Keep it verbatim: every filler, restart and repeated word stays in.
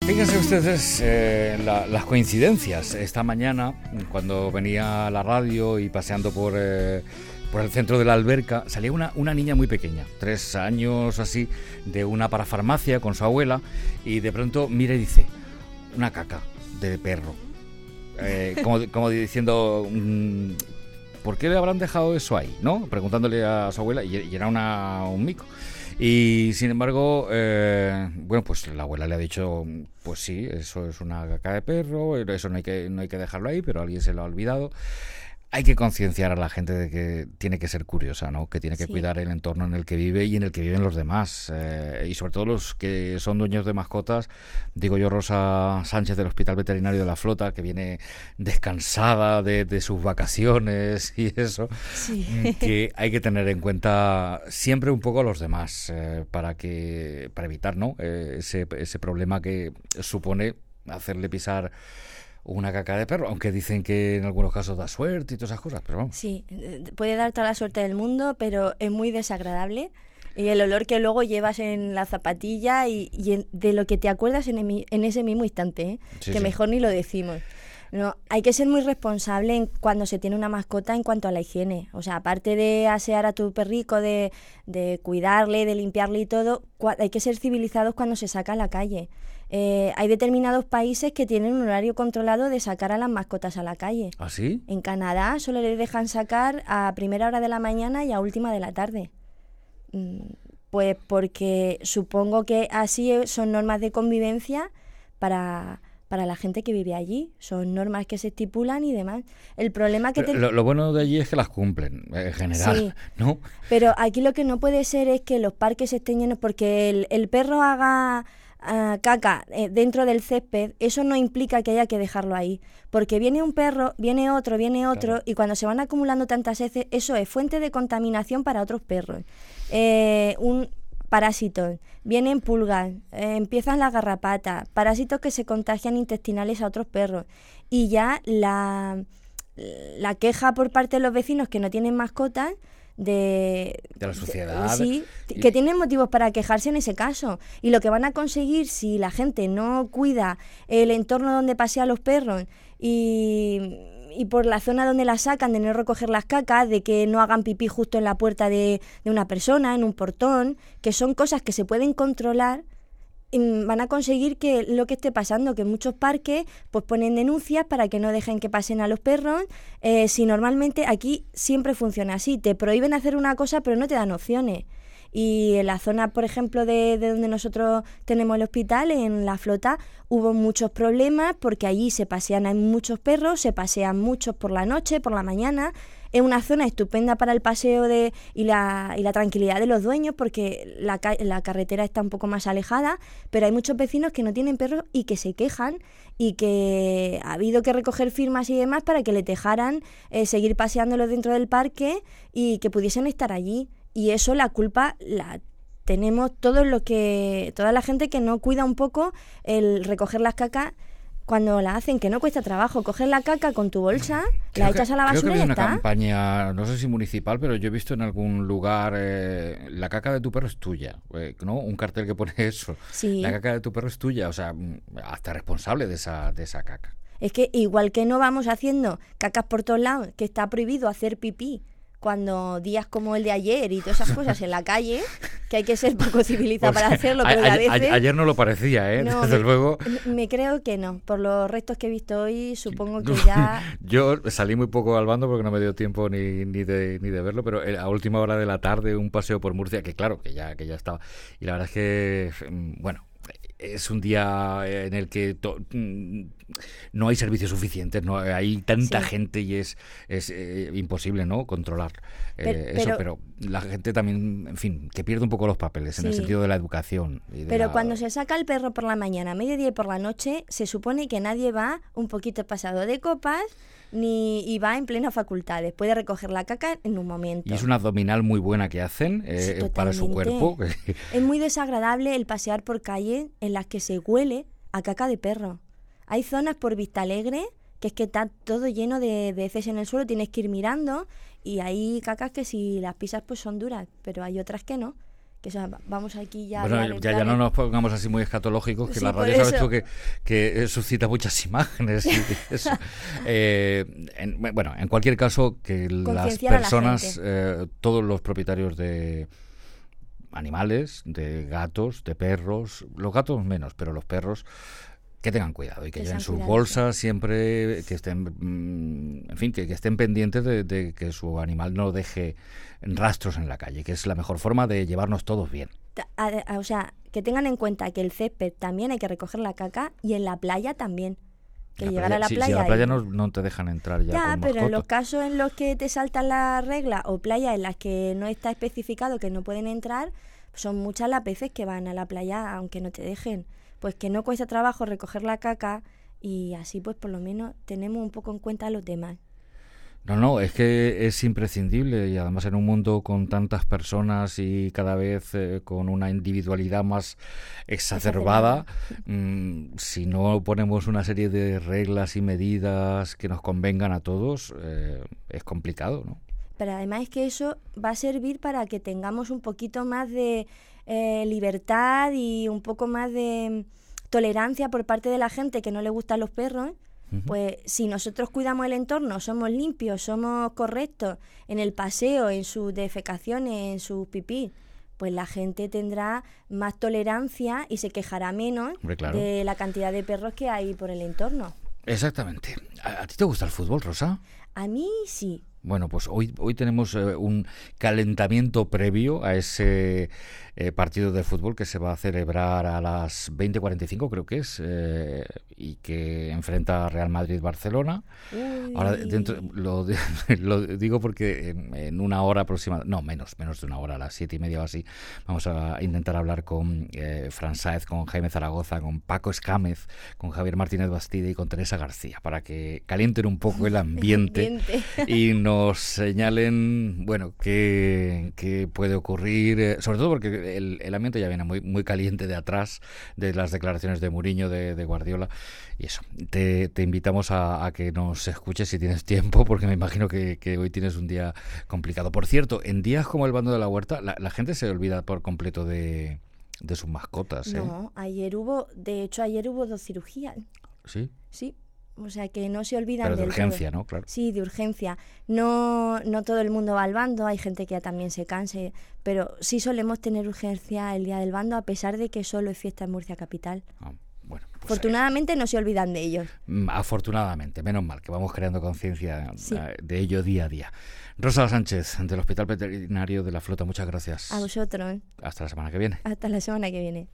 Fíjense ustedes eh, la, las coincidencias. Esta mañana, cuando venía a la radio y paseando por, eh, por el centro de la Alberca, salía una, una niña muy pequeña, tres años así, de una parafarmacia con su abuela, y de pronto mira y dice, una caca de perro. Eh, como, como diciendo, mmm, ¿por qué le habrán dejado eso ahí? ¿No? Preguntándole a su abuela, y, y era una, un mico. Y sin embargo, eh, bueno, pues la abuela le ha dicho, pues sí, eso es una caca de perro, eso no hay que, no hay que dejarlo ahí, pero alguien se lo ha olvidado. Hay que concienciar a la gente de que tiene que ser curiosa, ¿no? Que tiene que sí. cuidar el entorno en el que vive y en el que viven los demás. Eh, y sobre todo los que son dueños de mascotas. Digo yo, Rosa Sánchez del Hospital Veterinario de la Flota, que viene descansada de, de sus vacaciones y eso. Sí. Que hay que tener en cuenta siempre un poco a los demás eh, para que para evitar, ¿no? Eh, ese, ese problema que supone hacerle pisar una caca de perro, aunque dicen que en algunos casos da suerte y todas esas cosas, pero vamos. Sí, puede dar toda la suerte del mundo, pero es muy desagradable. Y el olor que luego llevas en la zapatilla y, y en, de lo que te acuerdas en, el, en ese mismo instante, ¿eh? sí, que sí. mejor ni lo decimos. No, hay que ser muy responsable en cuando se tiene una mascota en cuanto a la higiene. O sea, aparte de asear a tu perrico, de, de cuidarle, de limpiarle y todo, cua- hay que ser civilizados cuando se saca a la calle. Eh, hay determinados países que tienen un horario controlado de sacar a las mascotas a la calle. ¿Ah, sí? En Canadá solo les dejan sacar a primera hora de la mañana y a última de la tarde. Pues porque supongo que así son normas de convivencia para... para la gente que vive allí. Son normas que se estipulan y demás. El problema que... Te... Lo, lo bueno de allí es que las cumplen, en general, sí, ¿no? Pero aquí lo que no puede ser es que los parques estén llenos porque el, el perro haga uh, caca eh, dentro del césped. Eso no implica que haya que dejarlo ahí. Porque viene un perro, viene otro, viene otro, claro. Y cuando se van acumulando tantas heces, eso es fuente de contaminación para otros perros. Eh, un... Parásitos, vienen pulgas, eh, empiezan las garrapatas, parásitos que se contagian intestinales a otros perros. Y ya la, la queja por parte de los vecinos que no tienen mascotas, de, de la sociedad. De, sí, y... que tienen motivos para quejarse en ese caso. Y lo que van a conseguir si la gente no cuida el entorno donde pasean los perros y... y por la zona donde la sacan, de no recoger las cacas, de que no hagan pipí justo en la puerta de, de una persona, en un portón, que son cosas que se pueden controlar, van a conseguir que lo que esté pasando, que muchos parques pues ponen denuncias para que no dejen que pasen a los perros. Eh, si normalmente aquí siempre funciona así, te prohíben hacer una cosa pero no te dan opciones. Y en la zona, por ejemplo, de, de donde nosotros tenemos el hospital, en La Flota, hubo muchos problemas porque allí se pasean muchos perros, se pasean muchos por la noche, por la mañana. Es una zona estupenda para el paseo de y la, y la tranquilidad de los dueños porque la, ca- la carretera está un poco más alejada, pero hay muchos vecinos que no tienen perros y que se quejan y que ha habido que recoger firmas y demás para que le dejaran eh, seguir paseándolos dentro del parque y que pudiesen estar allí. Y eso la culpa la tenemos todos los que toda la gente que no cuida un poco el recoger las cacas cuando la hacen, que no cuesta trabajo. Coger la caca con tu bolsa, creo la echas que, a la basura creo que y ya una está. Campaña, no sé si municipal, pero yo he visto en algún lugar eh, la caca de tu perro es tuya, eh, ¿no? Un cartel que pone eso. Sí. La caca de tu perro es tuya, o sea, hasta responsable de esa de esa caca. Es que igual que no vamos haciendo cacas por todos lados, que está prohibido hacer pipí cuando días como el de ayer y todas esas cosas en la calle, que hay que ser poco civilizado pues, para hacerlo, pero a, a veces... A, ayer no lo parecía, ¿eh? No, Desde me, luego... Me creo que no. Por los restos que he visto hoy, supongo que ya... Yo salí muy poco al bando porque no me dio tiempo ni, ni, de, ni de verlo, pero a última hora de la tarde un paseo por Murcia, que claro, que ya, que ya estaba. Y la verdad es que, bueno... Es un día en el que to- no hay servicios suficientes, no hay tanta sí. gente y es, es eh, imposible, ¿no? Controlar eh, pero, eso, pero, pero la gente también, en fin, que pierde un poco los papeles sí. en el sentido de la educación. Y de pero la... cuando se saca el perro por la mañana, a mediodía y por la noche, se supone que nadie va un poquito pasado de copas ni y va en plena facultades. Puede recoger la caca en un momento. Y es una abdominal muy buena que hacen eh, sí, para su cuerpo. Es muy desagradable el pasear por calles en las que se huele a caca de perro. Hay zonas por Vistalegre que es que está todo lleno de, de heces en el suelo, tienes que ir mirando y hay cacas que si las pisas pues son duras, pero hay otras que no, Que o sea, vamos aquí ya... Bueno, ya, ya no nos pongamos así muy escatológicos, que Sí, la por radio sabes eso. tú que, que suscita muchas imágenes y eso. Eh, en, bueno, en cualquier caso, que las Concienciar a la personas, gente. eh, todos los propietarios de animales, de gatos, de perros, los gatos menos, pero los perros, que tengan cuidado y que Que lleven sean sus cuidadosos. bolsas siempre, que estén, mm, en fin, que, que estén pendientes de, de que su animal no deje rastros en la calle, que es la mejor forma de llevarnos todos bien. Ta- a- a- O sea, que tengan en cuenta que el césped también hay que recoger la caca y en la playa también. Que La llegar playa- a la sí, playa... si a la playa y- no, no te dejan entrar ya, Ya, con pero en los mascotas. casos en los que te saltan las reglas o playas en las que no está especificado que no pueden entrar, son muchas las veces que van a la playa aunque no te dejen. Pues que no cuesta trabajo recoger la caca y así pues por lo menos tenemos un poco en cuenta a los demás. No, no, es que es imprescindible y además en un mundo con tantas personas y cada vez eh, con una individualidad más exacerbada, mm, si no ponemos una serie de reglas y medidas que nos convengan a todos, eh, es complicado, ¿no? Pero además es que eso va a servir para que tengamos un poquito más de eh, libertad y un poco más de mm, tolerancia por parte de la gente que no le gustan los perros. Ujú. Pues si nosotros cuidamos el entorno, somos limpios, somos correctos en el paseo, en sus defecaciones, en sus pipí, pues la gente tendrá más tolerancia y se quejará menos Hombre, claro. de la cantidad de perros que hay por el entorno. Exactamente. ¿A, a ti te gusta el fútbol, Rosa? A mí sí. Bueno, pues hoy, hoy tenemos eh, un calentamiento previo a ese eh, partido de fútbol que se va a celebrar a las veinte cuarenta y cinco, creo que es, eh, y que enfrenta a Real Madrid-Barcelona. Uy. Ahora, dentro, lo, lo digo porque en, en una hora aproximada, no, menos, menos de una hora, a las siete y media o así, vamos a intentar hablar con eh, Fran Sáez, con Jaime Zaragoza, con Paco Escámez, con Javier Martínez Bastida y con Teresa García, para que calienten un poco el ambiente. Ambiente. Y nos señalen, bueno, qué, qué puede ocurrir, eh, sobre todo porque el, el ambiente ya viene muy, muy caliente de atrás, de las declaraciones de Mourinho, de, de Guardiola, y eso. Te, te invitamos a, a que nos escuches si tienes tiempo, porque me imagino que, que hoy tienes un día complicado. Por cierto, en días como el Bando de la Huerta, la, la gente se olvida por completo de, de sus mascotas, ¿eh? No, ayer hubo, de hecho ayer hubo dos cirugías, ¿Sí? sí. O sea que no se olvidan Pero de del urgencia, todo. ¿no? Claro. Sí, de urgencia. No, no todo el mundo va al bando, hay gente que ya también se canse, pero sí solemos tener urgencia el día del bando a pesar de que solo es fiesta en Murcia capital. Ah, bueno, pues Afortunadamente no se olvidan de ellos. Mm, afortunadamente, menos mal, que vamos creando conciencia Sí. eh, de ello día a día. Rosa Sánchez, del Hospital Veterinario de la Flota, muchas gracias. A vosotros. Hasta la semana que viene. Hasta la semana que viene.